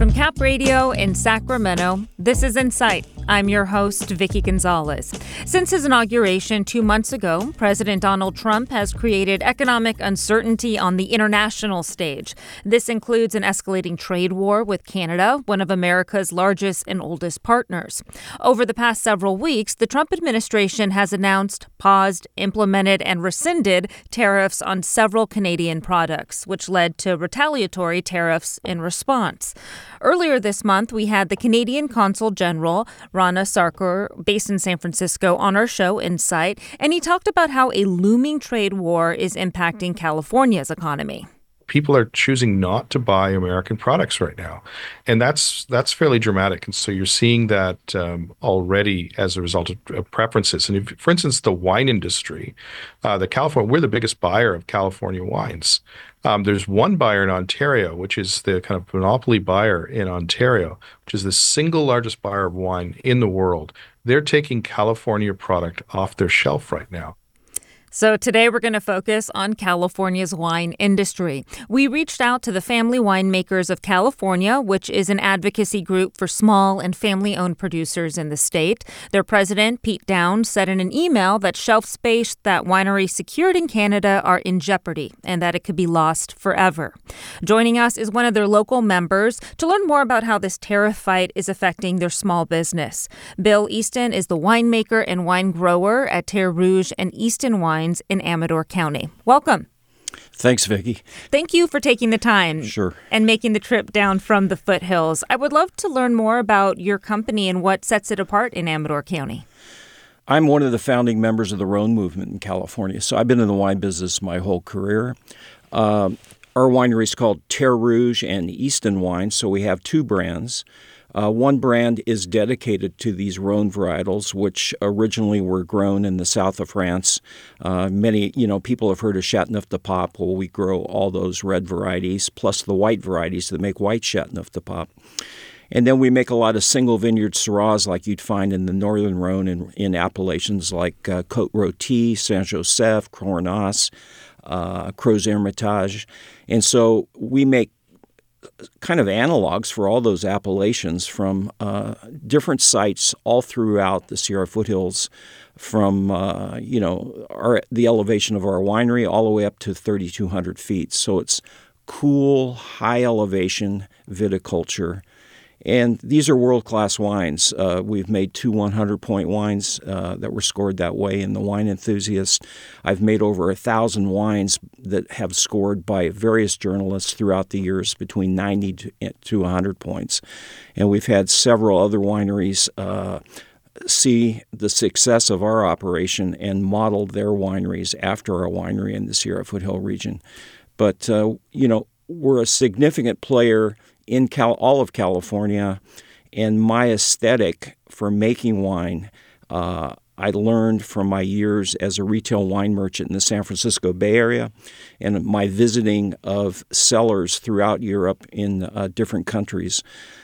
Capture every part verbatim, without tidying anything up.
From Cap Radio in Sacramento, this is Insight. I'm your host, Vicky Gonzalez. Since his inauguration two months ago, President Donald Trump has created economic uncertainty on the international stage. This includes an escalating trade war with Canada, one of America's largest and oldest partners. Over the past several weeks, the Trump administration has announced, paused, implemented, and rescinded tariffs on several Canadian products, which led to retaliatory tariffs in response. Earlier this month, we had the Canadian Consul General, Rana Sarkar, based in San Francisco, on our show Insight, and he talked about how a looming trade war is impacting California's economy. People are choosing not to buy American products right now, and that's that's fairly dramatic. And so you're seeing that um, already as a result of, of preferences. And if, for instance, the wine industry, uh, the California, we're the biggest buyer of California wines. Um, there's one buyer in Ontario, which is the kind of monopoly buyer in Ontario, which is the single largest buyer of wine in the world. They're taking California product off their shelf right now. So today we're going to focus on California's wine industry. We reached out to the Family Winemakers of California, which is an advocacy group for small and family-owned producers in the state. Their president, Pete Downs, said in an email that shelf space that wineries secured in Canada are in jeopardy and that it could be lost forever. Joining us is one of their local members to learn more about how this tariff fight is affecting their small business. Bill Easton is the winemaker and wine grower at Terre Rouge and Easton Wine in Amador County. Welcome. Thanks, Vicki. Thank you for taking the time sure. and making the trip down from the foothills. I would love to learn more about your company and what sets it apart in Amador County. I'm one of the founding members of the Rhone movement in California, so I've been in the wine business my whole career. Uh, our winery is called Terre Rouge and Easton Wine, so we have two brands. Uh, one brand is dedicated to these Rhone varietals, which originally were grown in the south of France. Uh, many, you know, people have heard of Châteauneuf-du-Pape. Well, we grow all those red varieties, plus the white varieties that make white Châteauneuf-du-Pape. And then we make a lot of single vineyard Syrahs like you'd find in the northern Rhone and in appellations like uh, Côte-Rôtie, Saint-Joseph, Cornas, uh, Crozes-Hermitage. And so we make kind of analogs for all those appellations from uh, different sites all throughout the Sierra foothills, from uh, you know our, the elevation of our winery all the way up to thirty-two hundred feet. So it's cool, high elevation viticulture. And these are world-class wines. Uh, we've made two hundred-point wines uh, that were scored that way in the Wine Enthusiast. I've made over a thousand wines that have scored by various journalists throughout the years between ninety to one hundred points. And we've had several other wineries uh, see the success of our operation and model their wineries after our winery in the Sierra Foothill region. But, uh, you know, we're a significant player in Cal- all of California, and my aesthetic for making wine, uh, I learned from my years as a retail wine merchant in the San Francisco Bay Area and my visiting of cellars throughout Europe in uh, different countries.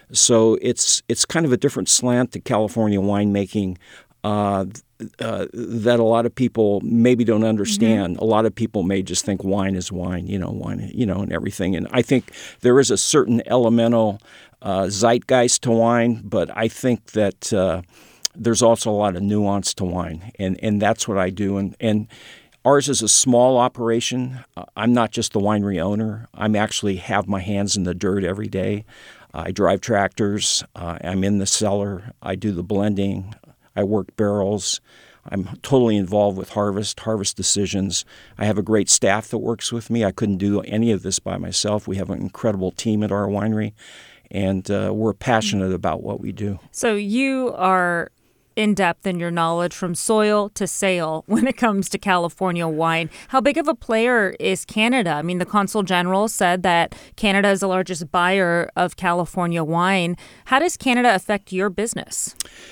So it's it's kind of a different slant to California winemaking uh, uh, that a lot of people maybe don't understand. Mm-hmm. A lot of people may just think wine is wine, you know, wine, you know, and everything. And I think there is a certain elemental uh, zeitgeist to wine, but I think that uh, there's also a lot of nuance to wine, and, and that's what I do. And, and ours is a small operation. Uh, I'm not just the winery owner. I'm actually have my hands in the dirt every day. I drive tractors. Uh, I'm in the cellar. I do the blending. I work barrels. I'm totally involved with harvest, harvest decisions. I have a great staff that works with me. I couldn't do any of this by myself. We have an incredible team at our winery, and uh, we're passionate about what we do. So you are in-depth in your knowledge from soil to sale when it comes to California wine. How big of a player is Canada? I mean, the Consul General said that Canada is the largest buyer of California wine. How does Canada affect your business?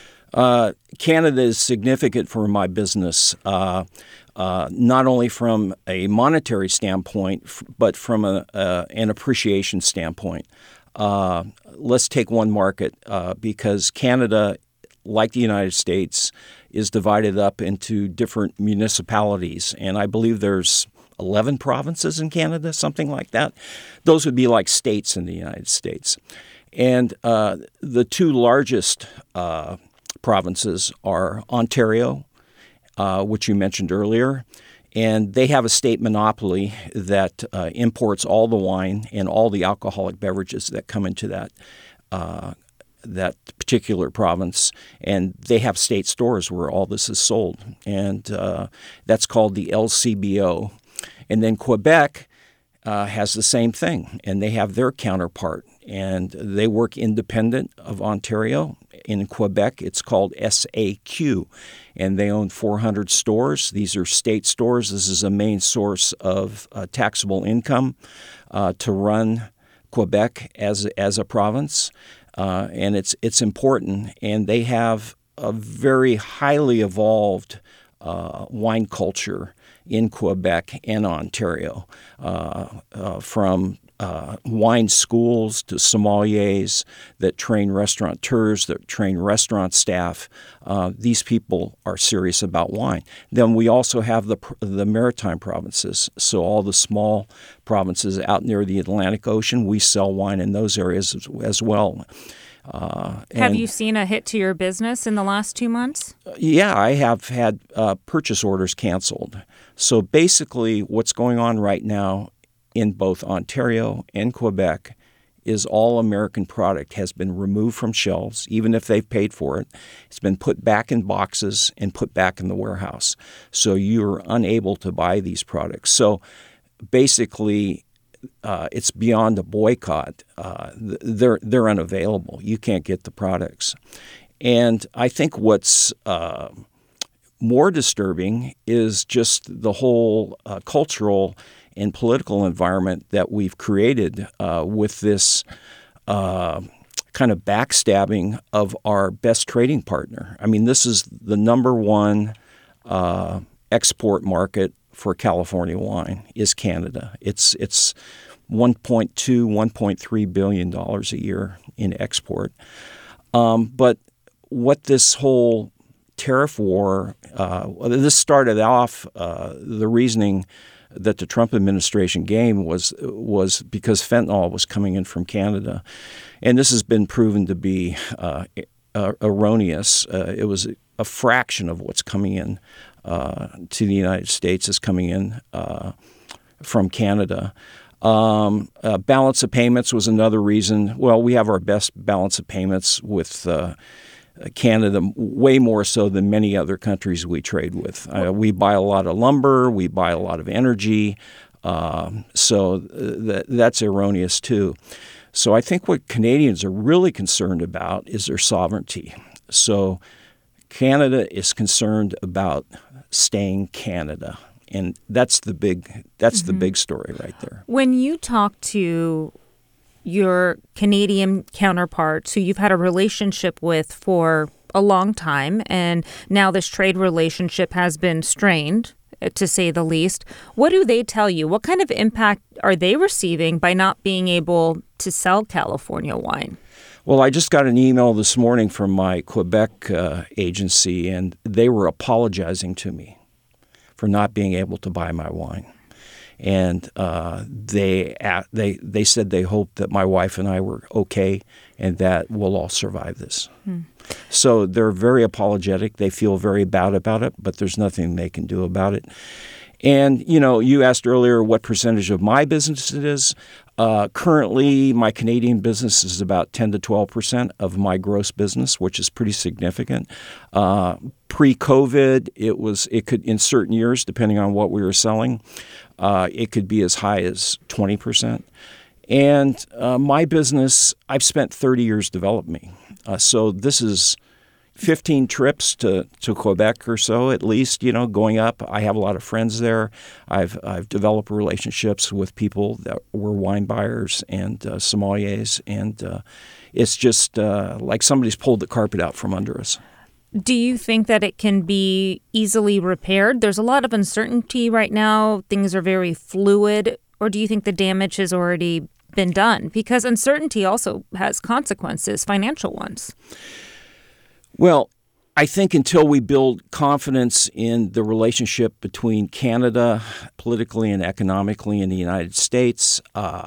Uh, Canada is significant for my business, uh, uh, not only from a monetary standpoint, f- but from a, uh, an appreciation standpoint. Uh, let's take one market, uh, because Canada, like the United States, is divided up into different municipalities, and I believe there's eleven provinces in Canada, something like that. Those would be like states in the United States. And uh, the two largest uh, provinces are Ontario, uh, which you mentioned earlier, and they have a state monopoly that uh, imports all the wine and all the alcoholic beverages that come into that uh, that particular province, and they have state stores where all this is sold, and uh, that's called the L C B O. And then Quebec uh, has the same thing, and they have their counterpart, and they work independent of Ontario. In Quebec, it's called S A Q, and they own four hundred stores. These are state stores. This is a main source of uh, taxable income uh, to run Quebec as as a province. Uh, and it's it's important, and they have a very highly evolved uh, wine culture in Quebec and Ontario, uh, uh, from uh, wine schools to sommeliers that train restaurateurs, that train restaurant staff. Uh, these people are serious about wine. Then we also have the the maritime provinces, so all the small provinces out near the Atlantic Ocean, we sell wine in those areas as, as well. Uh, have you seen a hit to your business in the last two months? Yeah, I have had uh, purchase orders canceled. So basically what's going on right now in both Ontario and Quebec is all American product has been removed from shelves, even if they've paid for it. It's been put back in boxes and put back in the warehouse. So you're unable to buy these products. So basically, Uh, it's beyond a boycott. Uh, they're they're unavailable. You can't get the products. And I think what's uh, more disturbing is just the whole uh, cultural and political environment that we've created uh, with this uh, kind of backstabbing of our best trading partner. I mean, this is the number one uh, export market for California wine is Canada. It's it's one point two, one point three billion dollars a year in export. Um, but what this whole tariff war, uh, this started off, uh, the reasoning that the Trump administration gave was was because fentanyl was coming in from Canada. And this has been proven to be uh, uh, erroneous. Uh, it was a fraction of what's coming in Uh, to the United States is coming in uh, from Canada. Um, uh, balance of payments was another reason. Well, we have our best balance of payments with uh, Canada, way more so than many other countries we trade with. Uh, we buy a lot of lumber. We buy a lot of energy. Uh, so th- that's erroneous too. So I think what Canadians are really concerned about is their sovereignty. So Canada is concerned about staying Canada, and that's the big that's mm-hmm. the big story right there. When you talk to your Canadian counterparts who you've had a relationship with for a long time, and now this trade relationship has been strained, to say the least, what do they tell you? What kind of impact are they receiving by not being able to sell California wine? Well, I just got an email this morning from my Quebec uh, agency, and they were apologizing to me for not being able to buy my wine. And uh, they uh, they they said they hoped that my wife and I were okay and that we'll all survive this. Hmm. So they're very apologetic. They feel very bad about it, but there's nothing they can do about it. And, you know, you asked earlier what percentage of my business it is. Uh, currently, my Canadian business is about ten to twelve percent of my gross business, which is pretty significant. Uh, pre-COVID, it was it could in certain years, depending on what we were selling, uh, it could be as high as twenty percent. And uh, my business, I've spent thirty years developing. Uh, so this is fifteen trips to, to Quebec or so, at least, you know, going up. I have a lot of friends there. I've I've developed relationships with people that were wine buyers and uh, sommeliers, and uh, it's just uh, like somebody's pulled the carpet out from under us. Do you think that it can be easily repaired? There's a lot of uncertainty right now. Things are very fluid. Or do you think the damage has already been done? Because uncertainty also has consequences, financial ones. Well, I think until we build confidence in the relationship between Canada, politically and economically, and the United States, uh,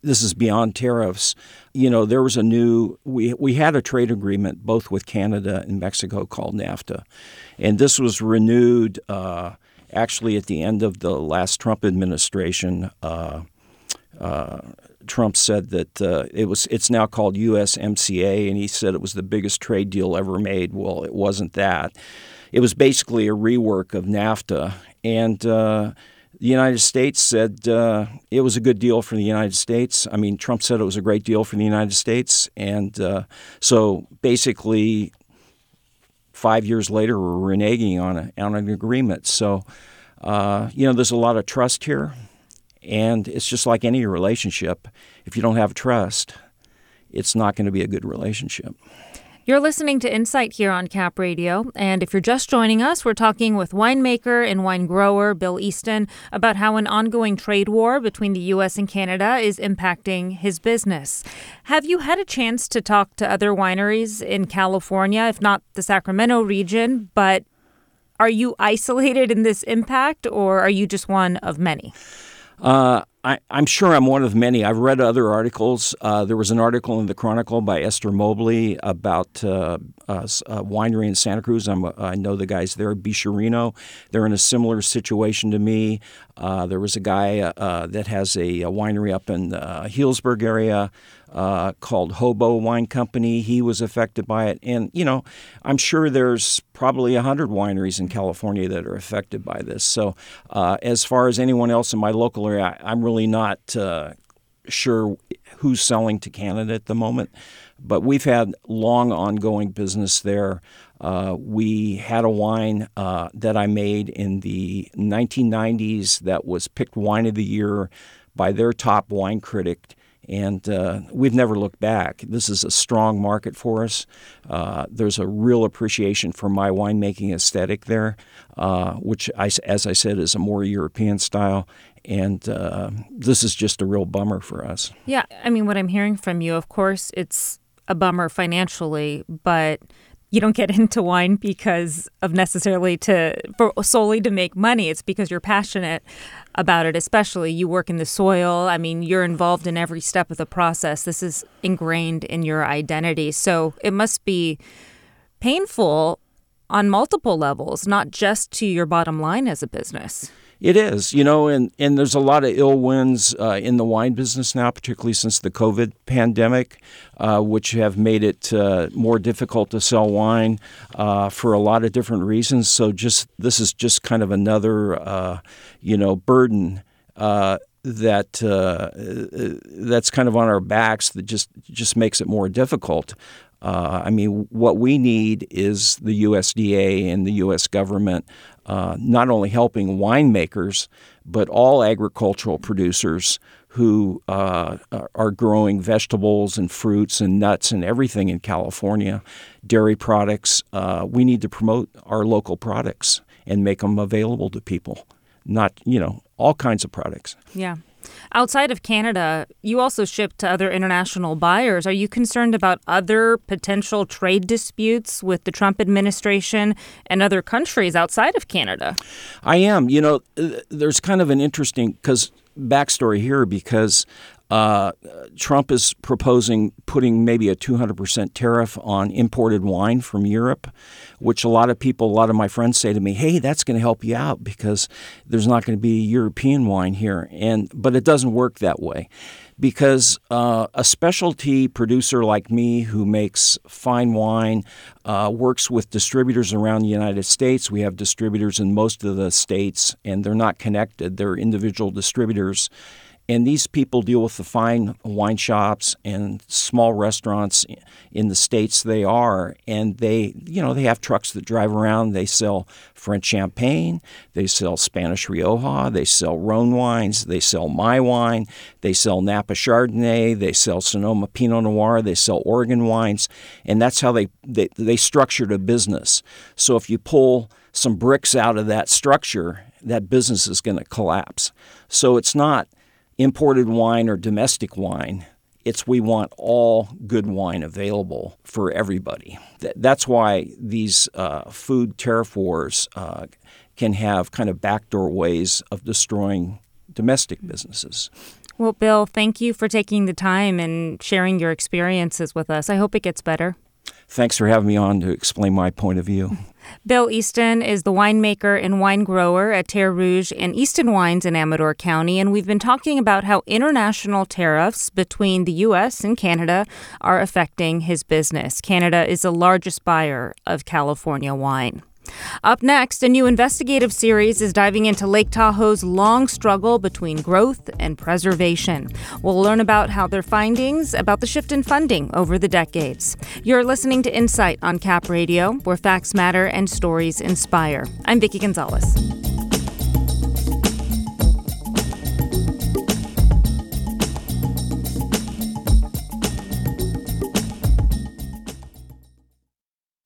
this is beyond tariffs. You know, there was a new, we, we had a trade agreement both with Canada and Mexico called NAFTA. And this was renewed uh, actually at the end of the last Trump administration. Uh, uh, Trump said that uh, it was it's now called U S M C A, and he said it was the biggest trade deal ever made. Well, it wasn't that. It was basically a rework of NAFTA. And uh, the United States said uh, it was a good deal for the United States. I mean, Trump said it was a great deal for the United States. And uh, so basically, five years later, we're reneging on, a, on an agreement. So, uh, you know, there's a lot of trust here. And it's just like any relationship. If you don't have trust, it's not going to be a good relationship. You're listening to Insight here on Cap Radio, and if you're just joining us, we're talking with winemaker and wine grower Bill Easton about how an ongoing trade war between the U S and Canada is impacting his business. Have you had a chance to talk to other wineries in California, if not the Sacramento region, but are you isolated in this impact, or are you just one of many? Uh, I, I'm sure I'm one of many. I've read other articles. Uh, there was an article in the Chronicle by Esther Mobley about uh, a, a winery in Santa Cruz. I'm, I know the guys there, Bichirino. They're in a similar situation to me. Uh, there was a guy uh, that has a, a winery up in the uh, Healdsburg area uh, called Hobo Wine Company. He was affected by it. And, you know, I'm sure there's probably one hundred wineries in California that are affected by this. So uh, as far as anyone else in my local area, I, I'm really not uh, sure who's selling to Canada at the moment. But we've had long ongoing business there. Uh, we had a wine uh, that I made in the nineteen nineties that was picked Wine of the Year by their top wine critic, and uh, we've never looked back. This is a strong market for us. Uh, there's a real appreciation for my winemaking aesthetic there, uh, which, I, as I said, is a more European style. And uh, this is just a real bummer for us. Yeah, I mean, what I'm hearing from you, of course, it's a bummer financially, but you don't get into wine because of necessarily to for solely to make money. It's because you're passionate about it, especially you work in the soil. I mean, you're involved in every step of the process. This is ingrained in your identity. So it must be painful on multiple levels, not just to your bottom line as a business. It is, you know, and, and there's a lot of ill winds uh, in the wine business now, particularly since the COVID pandemic, uh, which have made it uh, more difficult to sell wine uh, for a lot of different reasons. So just this is just kind of another, uh, you know, burden uh, that uh, that's kind of on our backs that just just makes it more difficult. Uh, I mean, what we need is the U S D A and the U S government uh, not only helping winemakers, but all agricultural producers who uh, are growing vegetables and fruits and nuts and everything in California, dairy products. Uh, we need to promote our local products and make them available to people, not, you know, all kinds of products. Yeah. Outside of Canada, you also ship to other international buyers. Are you concerned about other potential trade disputes with the Trump administration and other countries outside of Canada? I am. You know, there's kind of an interesting because backstory here because uh, Trump is proposing putting maybe a two hundred percent tariff on imported wine from Europe, which a lot of people, a lot of my friends say to me, hey, that's going to help you out because there's not going to be European wine here. And but it doesn't work that way because uh, a specialty producer like me who makes fine wine uh, works with distributors around the United States. We have distributors in most of the states, and they're not connected. They're individual distributors. And these people deal with the fine wine shops and small restaurants in the states they are. And they, you know, they have trucks that drive around. They sell French champagne. They sell Spanish Rioja. They sell Rhone wines. They sell my wine. They sell Napa Chardonnay. They sell Sonoma Pinot Noir. They sell Oregon wines. And that's how they, they, they structured a business. So if you pull some bricks out of that structure, that business is going to collapse. So it's not imported wine or domestic wine. It's we want all good wine available for everybody. That's why these uh, food tariff wars uh, can have kind of backdoor ways of destroying domestic businesses. Well, Bill, thank you for taking the time and sharing your experiences with us. I hope it gets better. Thanks for having me on to explain my point of view. Bill Easton is the winemaker and wine grower at Terre Rouge and Easton Wines in Amador County, and we've been talking about how international tariffs between the U S and Canada are affecting his business. Canada is the largest buyer of California wine. Up next, a new investigative series is diving into Lake Tahoe's long struggle between growth and preservation. We'll learn about how their findings about the shift in funding over the decades. You're listening to Insight on Cap Radio, where facts matter and stories inspire. I'm Vicki Gonzalez.